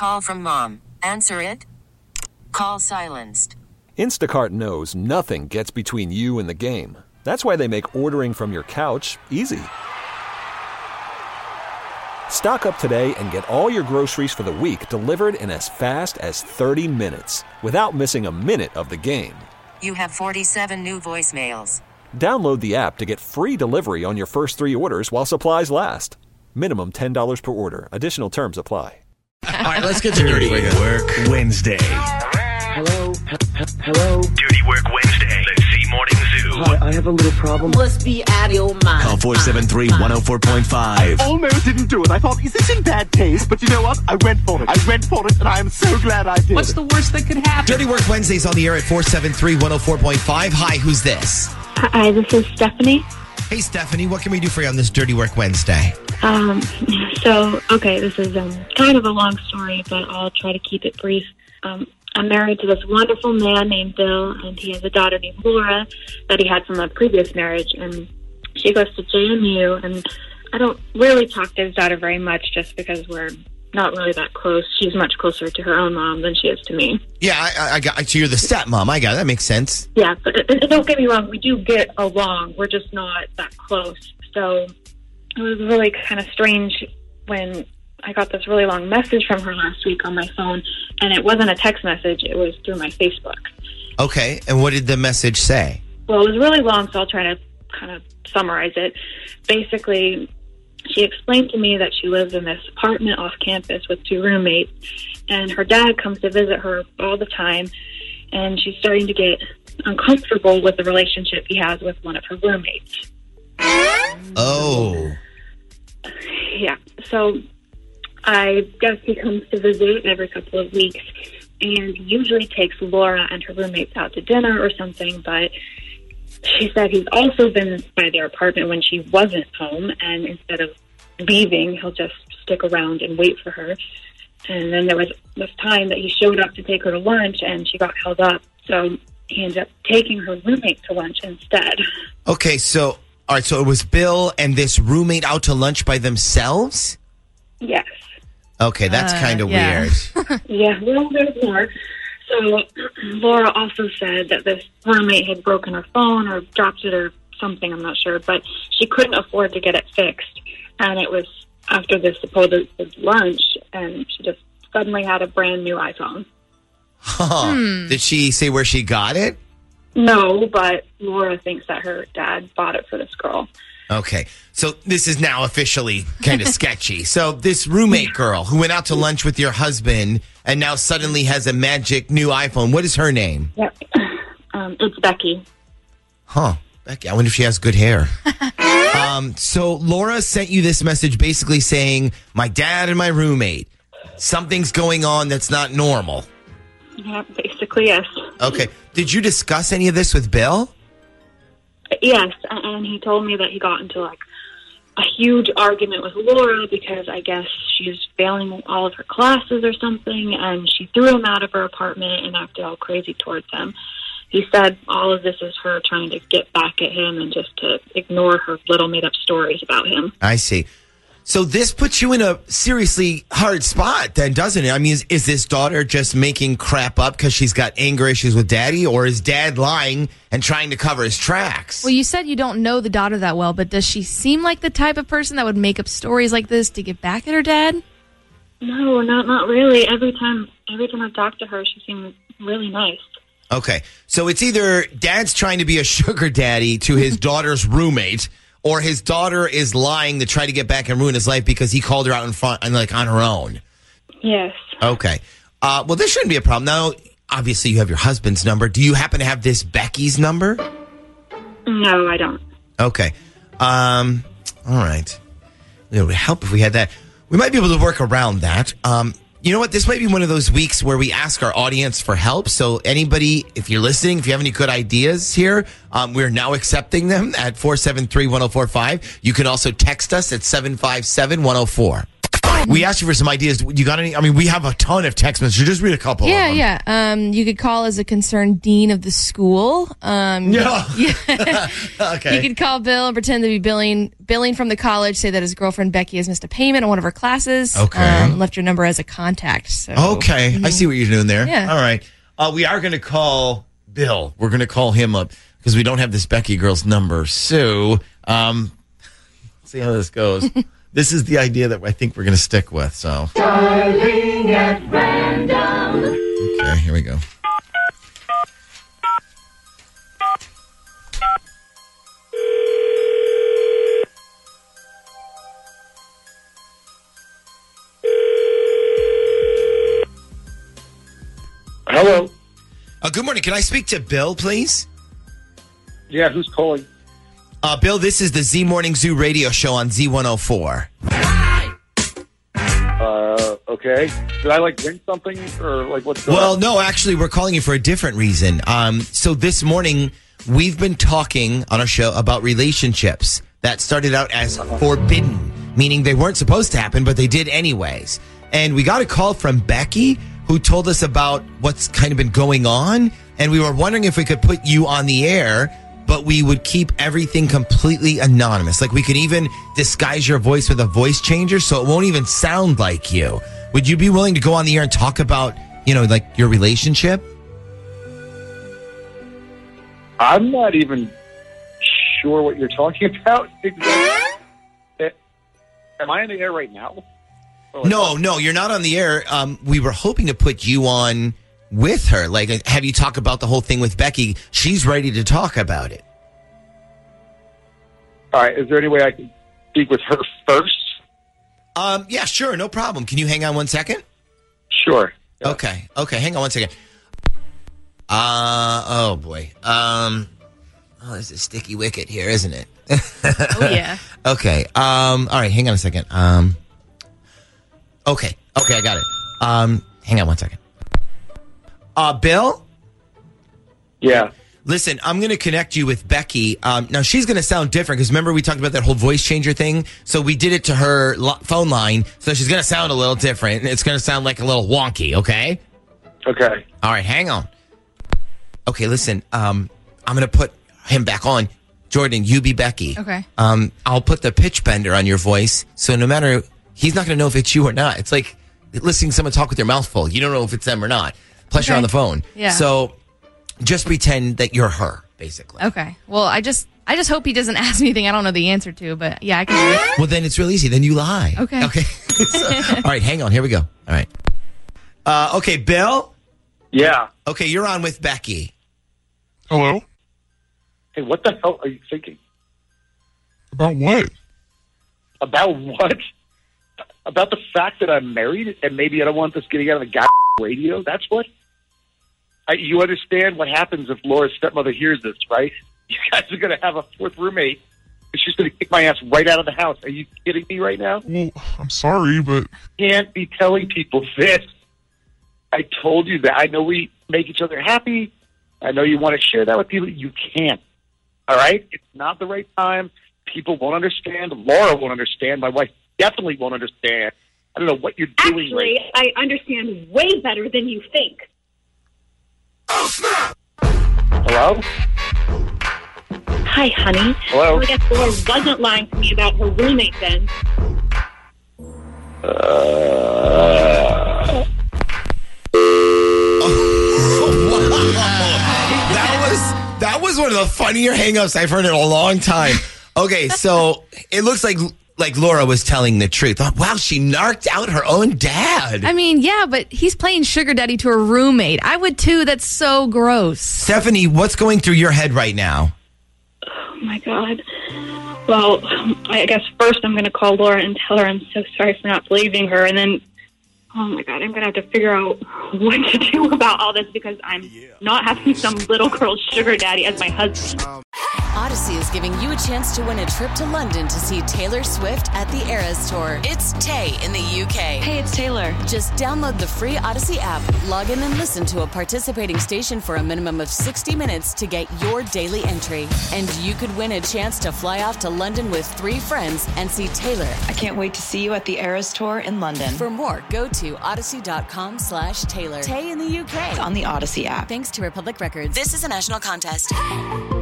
Call from mom. Answer it. Call silenced. Instacart knows nothing gets between you and the game. That's why they make ordering from your couch easy. Stock up today and get all your groceries for the week delivered in as fast as 30 minutes without missing a minute of the game. You have 47 new voicemails. Download the app to get free delivery on your first 3 orders while supplies last. Minimum $10 per order. Additional terms apply. All right, let's get to Dirty Work Wednesday. Hello? Hello? Dirty Work Wednesday. The Z Morning Zoo. Hi, I have a little problem. Must be out of your mind. Call 473-104.5. Almost didn't do it. I thought, is this in bad taste? But you know what? I went for it, and I am so glad I did. What's the worst that could happen? Dirty Work Wednesday's on the air at 473-104.5. Hi, who's this? Hi, this is Stephanie. Hey, Stephanie, what can we do for you on this Dirty Work Wednesday? This is kind of a long story, but I'll try to keep it brief. I'm married to this wonderful man named Bill, and he has a daughter named Laura that he had from a previous marriage, and she goes to JMU, and I don't really talk to his daughter very much just because we're not really that close. She's much closer to her own mom than she is to me. Yeah, I got. So you're the stepmom. I got it. That makes sense. Yeah, but don't get me wrong. We do get along. We're just not that close. So it was really kind of strange when I got this really long message from her last week on my phone, and it wasn't a text message. It was through my Facebook. Okay, and what did the message say? Well, it was really long, so I'll try to kind of summarize it. Basically, she explained to me that she lives in this apartment off campus with 2 roommates, and her dad comes to visit her all the time, and she's starting to get uncomfortable with the relationship he has with one of her roommates. Oh. Yeah, so I guess he comes to visit every couple of weeks, and usually takes Laura and her roommates out to dinner or something, but she said he's also been by their apartment when she wasn't home, and instead of leaving, he'll just stick around and wait for her. And then there was this time that he showed up to take her to lunch, and she got held up, so he ended up taking her roommate to lunch instead. Okay, so, all right, so it was Bill and this roommate out to lunch by themselves? Yes. Okay, that's kind of weird. Yeah, well, there's more. So Laura also said that this roommate had broken her phone or dropped it or something, I'm not sure, but she couldn't afford to get it fixed. And it was after this supposed lunch, and she just suddenly had a brand new iPhone. Huh. Did she say where she got it? No, but Laura thinks that her dad bought it for this girl. Okay, so this is now officially kind of sketchy. So this roommate girl who went out to lunch with your husband and now suddenly has a magic new iPhone. What is her name? Yep. It's Becky. Huh. Becky, I wonder if she has good hair. So Laura sent you this message basically saying, my dad and my roommate, something's going on that's not normal. Yeah, basically, yes. Okay. Did you discuss any of this with Bill? Yes, and he told me that he got into like a huge argument with Laura because I guess she's failing all of her classes or something, and she threw him out of her apartment and acted all crazy towards him. He said all of this is her trying to get back at him and just to ignore her little made-up stories about him. I see. So this puts you in a seriously hard spot then, doesn't it? I mean, is this daughter just making crap up because she's got anger issues with daddy, or is dad lying and trying to cover his tracks? Well, you said you don't know the daughter that well, but does she seem like the type of person that would make up stories like this to get back at her dad? No, not really. Every time I talk to her, she seems really nice. Okay, so it's either dad's trying to be a sugar daddy to his daughter's roommate, or his daughter is lying to try to get back and ruin his life because he called her out in front and like on her own. Yes. Okay. Well, this shouldn't be a problem. Now, obviously, you have your husband's number. Do you happen to have this Becky's number? No, I don't. Okay. All right. It would help if we had that. We might be able to work around that. You know what? This might be one of those weeks where we ask our audience for help. So anybody, if you're listening, if you have any good ideas here, we're now accepting them at 473-1045. You can also text us at 757-104. We asked you for some ideas. You got any? I mean, we have a ton of text messages. Just read a couple of them. Yeah. You could call as a concerned dean of the school. Yeah. Okay. You could call Bill and pretend to be billing from the college, say that his girlfriend Becky has missed a payment on one of her classes. Okay. Left your number as a contact. So. Okay. I see what you're doing there. Yeah. All right. We are going to call Bill. We're going to call him up because we don't have this Becky girl's number. So, see how this goes. This is the idea that I think we're going to stick with. So, Darling at random. okay, here we go. Hello. Good morning. Can I speak to Bill, please? Yeah, who's calling? Bill, this is the Z Morning Zoo radio show on Z104. Okay. Did I win something or what's going Well, on? no, actually, we're calling you for a different reason. So this morning, we've been talking on our show about relationships that started out as forbidden, meaning they weren't supposed to happen, but they did anyways. And we got a call from Becky, who told us about what's kind of been going on. And we were wondering if we could put you on the air, but we would keep everything completely anonymous. Like we could even disguise your voice with a voice changer so it won't even sound like you. Would you be willing to go on the air and talk about, your relationship? I'm not even sure what you're talking about. Am I on the air right now? No, you're not on the air. We were hoping to put you on with her. Have you talk about the whole thing with Becky? She's ready to talk about it. All right. Is there any way I can speak with her first? Yeah, sure. No problem. Can you hang on 1 second? Sure. Yeah. Okay. Hang on 1 second. Oh boy. There's a sticky wicket here, isn't it? Oh, yeah. Okay. All right. Hang on a second. Okay, I got it. Hang on 1 second. Bill? Yeah. Listen, I'm going to connect you with Becky. Now, she's going to sound different because remember we talked about that whole voice changer thing? So we did it to her phone line, so she's going to sound a little different. It's going to sound like a little wonky, okay? Okay. All right, hang on. Okay, listen, I'm going to put him back on. Jordan, you be Becky. Okay. I'll put the pitch bender on your voice, so no matter... He's not going to know if it's you or not. It's like listening to someone talk with their mouth full. You don't know if it's them or not. Plus, you're on the phone. Yeah. So just pretend that you're her, basically. Okay. Well, I just hope he doesn't ask me anything I don't know the answer to, but yeah, I can do it. Well, then it's real easy. Then you lie. Okay. All right, hang on. Here we go. All right. Okay, Bill? Yeah. Okay, you're on with Becky. Hello? Hey, what the hell are you thinking? About what? About what? About the fact that I'm married and maybe I don't want this getting out of the radio? That's what? You understand what happens if Laura's stepmother hears this, right? You guys are going to have a fourth roommate and she's going to kick my ass right out of the house. Are you kidding me right now? Well, I'm sorry, but... You can't be telling people this. I told you that. I know we make each other happy. I know you want to share that with people. You can't. All right? It's not the right time. People won't understand. Laura won't understand. My wife definitely won't understand. I don't know what you're doing. Actually, I understand way better than you think. Oh, snap! Hello? Hi, honey. Hello? Well, I guess Laura wasn't lying to me about her roommate then. That was one of the funnier hang-ups I've heard in a long time. Okay, so it looks like Laura was telling the truth. Wow, she narked out her own dad. I mean, yeah, but he's playing sugar daddy to a roommate. I would too. That's so gross. Stephanie, what's going through your head right now? Oh, my God. Well, I guess first I'm going to call Laura and tell her I'm so sorry for not believing her. And then, oh, my God, I'm going to have to figure out what to do about all this because I'm not having some little girl's sugar daddy as my husband. Odyssey is giving you a chance to win a trip to London to see Taylor Swift at the Eras Tour. It's Tay in the UK. Hey, it's Taylor. Just download the free Odyssey app, log in and listen to a participating station for a minimum of 60 minutes to get your daily entry. And you could win a chance to fly off to London with 3 friends and see Taylor. I can't wait to see you at the Eras Tour in London. For more, go to odyssey.com/Taylor. Tay in the UK. It's on the Odyssey app. Thanks to Republic Records. This is a national contest.